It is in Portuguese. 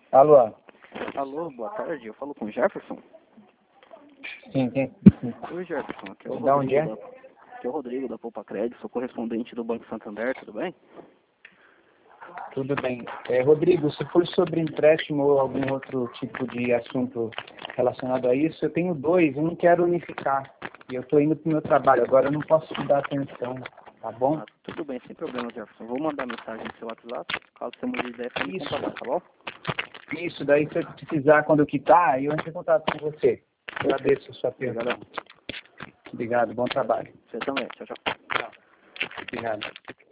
Alô? Alô, boa tarde. Eu falo com o Jefferson. Sim. Oi, Jefferson. Aqui é o Da onde Rodrigo é? Aqui é o Rodrigo da Poupa Crédito, sou correspondente do Banco Santander, tudo bem? Tudo bem. Rodrigo, se for sobre empréstimo ou algum outro tipo de assunto relacionado a isso, eu tenho dois, eu não quero unificar. E eu estou indo para o meu trabalho agora, eu não posso te dar atenção, tá bom? Tudo bem, sem problema, Jefferson. Vou mandar mensagem no seu WhatsApp, caso você mude de ideia, você me contatar, tá bom? Isso, daí se eu precisar quando eu quitar, eu entro em contato com você. Agradeço a sua pergunta. Obrigado, bom trabalho. Você também, tchau. Obrigado.